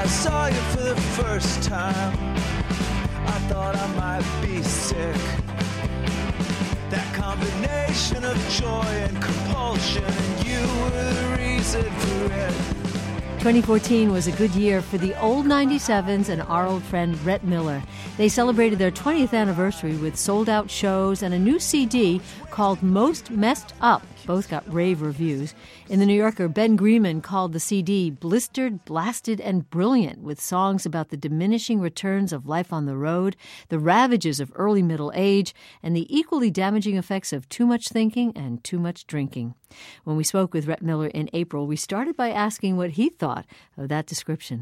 saw you for the first time, I thought I might be sick. That combination of joy and compulsion, and you were the reason for it. 2014 was a good year for the old 97s and our old friend Rhett Miller. They celebrated their 20th anniversary with sold-out shows and a new CD called Most Messed Up. Both got rave reviews. In The New Yorker, Ben Greenman called the CD blistered, blasted, and brilliant, with songs about the diminishing returns of life on the road, the ravages of early middle age, and the equally damaging effects of too much thinking and too much drinking. When we spoke with Rhett Miller in April, we started by asking what he thought of that description.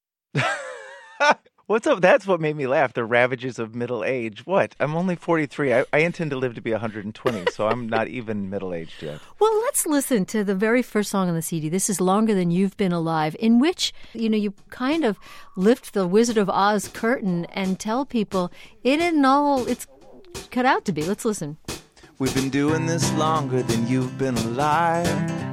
What's up? That's what made me laugh. The ravages of middle age. What? I'm only 43. I intend to live to be 120, so I'm not even middle-aged yet. Well, let's listen to the very first song on the CD. This is Longer Than You've Been Alive, in which, you kind of lift the Wizard of Oz curtain and tell people it isn't all it's cut out to be. Let's listen. We've been doing this longer than you've been alive,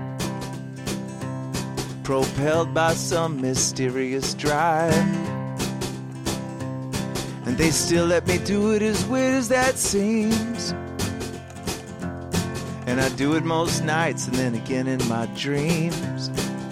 propelled by some mysterious drive. And they still let me do it, as weird as that seems. And I do it most nights and then again in my dreams.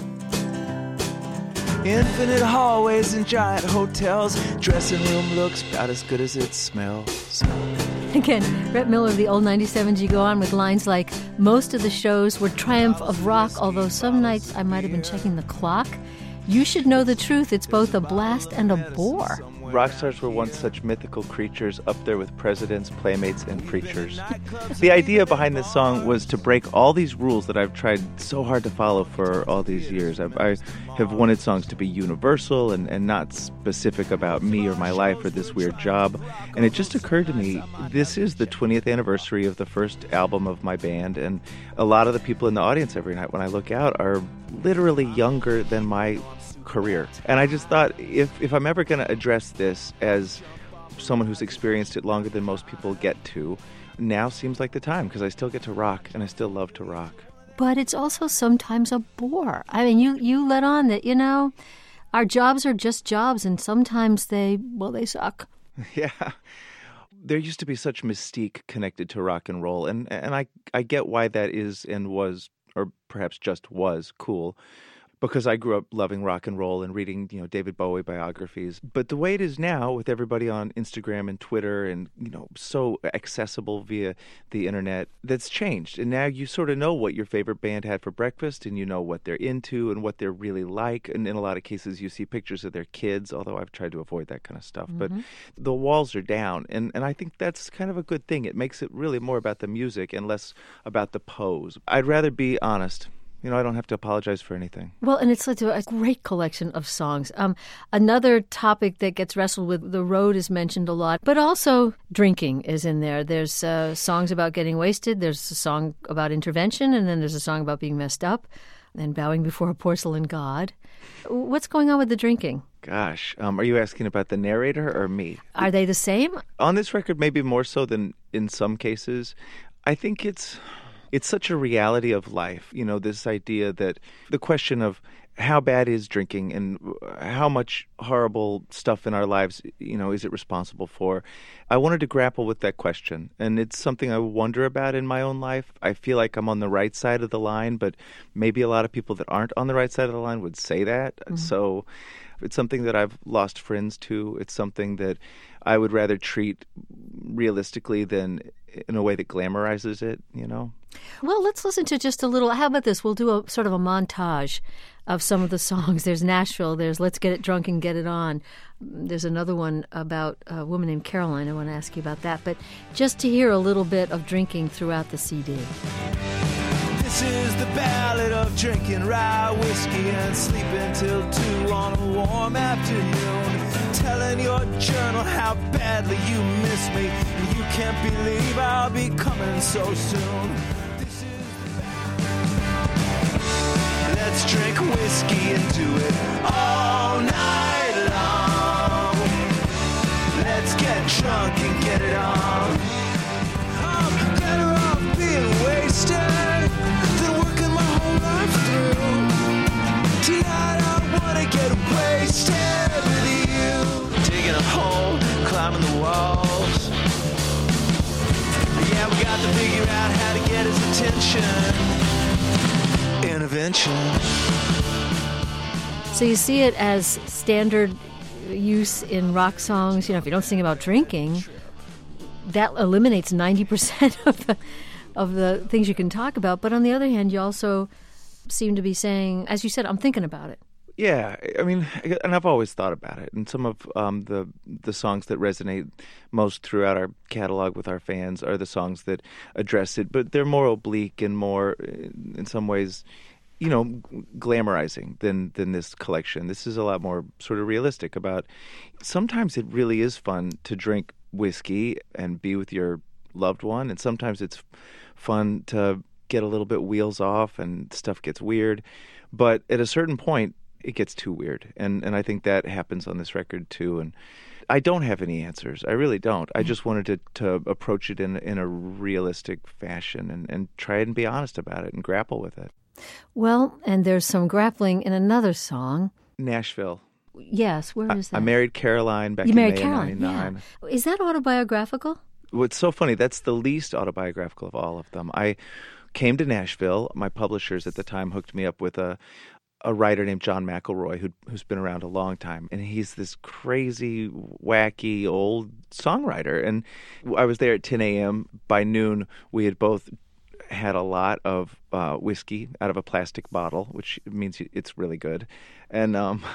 Infinite hallways and giant hotels. Dressing room looks about as good as it smells. Again, Rhett Miller of the old 97s, you go on with lines like, most of the shows were triumph of rock, although some nights I might have been checking the clock. You should know the truth, it's both a blast and a bore. Rock stars were once such mythical creatures, up there with presidents, playmates, and preachers. The idea behind this song was to break all these rules that I've tried so hard to follow for all these years. I have wanted songs to be universal and not specific about me or my life or this weird job. And it just occurred to me, this is the 20th anniversary of the first album of my band, and a lot of the people in the audience every night when I look out are literally younger than my career. And I just thought, if I'm ever going to address this as someone who's experienced it longer than most people get to, now seems like the time, because I still get to rock, and I still love to rock. But it's also sometimes a bore. I mean, you let on that, our jobs are just jobs, and sometimes they suck. Yeah. There used to be such mystique connected to rock and roll, and I get why that is and was, or perhaps just was, cool. Because I grew up loving rock and roll and reading, David Bowie biographies. But the way it is now, with everybody on Instagram and Twitter and, so accessible via the internet, that's changed. And now you sort of know what your favorite band had for breakfast, and you know what they're into and what they're really like. And in a lot of cases, you see pictures of their kids, although I've tried to avoid that kind of stuff. Mm-hmm. But the walls are down. And I think that's kind of a good thing. It makes it really more about the music and less about the pose. I'd rather be honest. I don't have to apologize for anything. Well, and it's led to a great collection of songs. Another topic that gets wrestled with, the road is mentioned a lot, but also drinking is in there. There's songs about getting wasted. There's a song about intervention, and then there's a song about being messed up and bowing before a porcelain god. What's going on with the drinking? Gosh, are you asking about the narrator or me? Are they the same? On this record, maybe more so than in some cases. I think it's such a reality of life, this idea that the question of how bad is drinking and how much horrible stuff in our lives, is it responsible for? I wanted to grapple with that question, and it's something I wonder about in my own life. I feel like I'm on the right side of the line, but maybe a lot of people that aren't on the right side of the line would say that. Mm-hmm. So it's something that I've lost friends to. It's something that I would rather treat realistically than in a way that glamorizes it, Well, let's listen to just a little. How about this? We'll do a sort of a montage of some of the songs. There's Nashville. There's Let's Get It Drunk and Get It On. There's another one about a woman named Caroline. I want to ask you about that. But just to hear a little bit of drinking throughout the CD. This is the ballad of drinking rye whiskey and sleeping till 2 on a warm afternoon. Telling your journal how badly you miss me, and you can't believe I'll be coming so soon. This is the ballad. Let's drink whiskey and do it all night long. Let's get drunk and get it on. I'm better off being wasted than working my whole life through. Tonight I wanna get wasted. out how to get his attention. Intervention. So you see it as standard use in rock songs. If you don't sing about drinking, that eliminates 90% of the things you can talk about. But on the other hand, you also seem to be saying, as you said, I'm thinking about it. Yeah, I mean, and I've always thought about it. And some of the songs that resonate most throughout our catalog with our fans are the songs that address it. But they're more oblique and more, in some ways, glamorizing than this collection. This is a lot more sort of realistic about. Sometimes it really is fun to drink whiskey and be with your loved one, and sometimes it's fun to get a little bit wheels off and stuff gets weird. But at a certain point, it gets too weird, and I think that happens on this record too. And I don't have any answers. I really don't. I just wanted to approach it in a realistic fashion and try and be honest about it and grapple with it. Well, and there's some grappling in another song. Nashville. Yes, where is that? I married Caroline back in May of 99. Yeah. Is that autobiographical? What's so funny, that's the least autobiographical of all of them. I came to Nashville. My publishers at the time hooked me up with a writer named John McElroy who's been around a long time. And he's this crazy, wacky, old songwriter. And I was there at 10 a.m. By noon, we had both had a lot of whiskey out of a plastic bottle, which means it's really good. And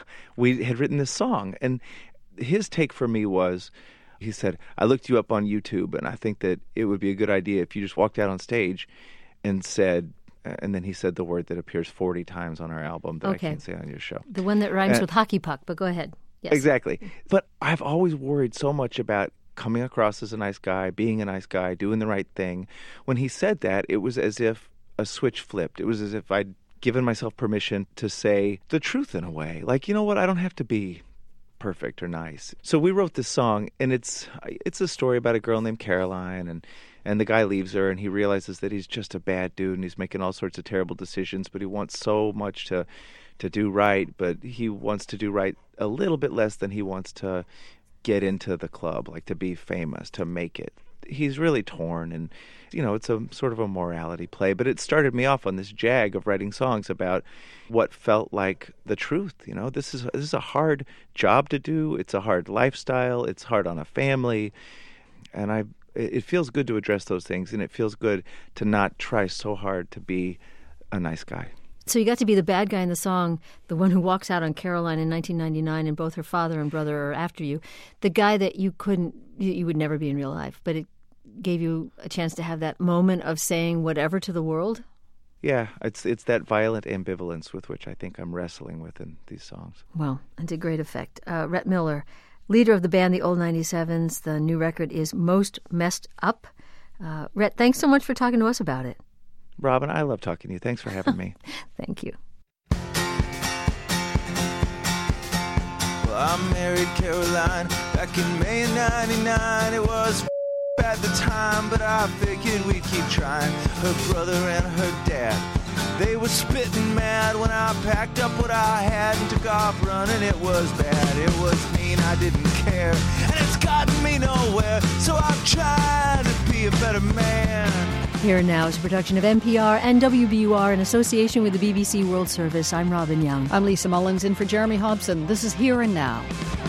we had written this song. And his take for me was, he said, I looked you up on YouTube, and I think that it would be a good idea if you just walked out on stage and said, and then he said the word that appears 40 times on our album that I can't say on your show. The one that rhymes with hockey puck, but go ahead. Yes. Exactly. But I've always worried so much about coming across as a nice guy, being a nice guy, doing the right thing. When he said that, it was as if a switch flipped. It was as if I'd given myself permission to say the truth in a way. Like, you know what? I don't have to be perfect or nice. So we wrote this song, and it's a story about a girl named Caroline, and the guy leaves her, and he realizes that he's just a bad dude, and he's making all sorts of terrible decisions, but he wants so much to do right, but he wants to do right a little bit less than he wants to get into the club, like to be famous, to make it. He's really torn, and it's a sort of a morality play, but it started me off on this jag of writing songs about what felt like the truth. This is a hard job to do. It's a hard lifestyle. It's hard on a family, and it feels good to address those things, and it feels good to not try so hard to be a nice guy. So you got to be the bad guy in the song, the one who walks out on Caroline in 1999, and both her father and brother are after you. The guy that you would never be in real life, but it gave you a chance to have that moment of saying whatever to the world? Yeah, it's that violent ambivalence with which I think I'm wrestling with in these songs. Well, and to great effect. Rhett Miller, leader of the band The Old 97s. The new record is Most Messed Up. Rhett, thanks so much for talking to us about it. Robin, I love talking to you. Thanks for having me. Thank you. Well, I married Caroline back in May of 99. It was at the time, but I figured we'd keep trying. Her brother and her dad, they were spitting mad when I packed up what I had and took off running. It was bad, it was mean, I didn't care, and it's gotten me nowhere, so I've tried to be a better man. Here and Now is a production of NPR and WBUR in association with the BBC World Service. I'm Robin Young. I'm Lisa Mullins in for Jeremy Hobson. This is Here and Now.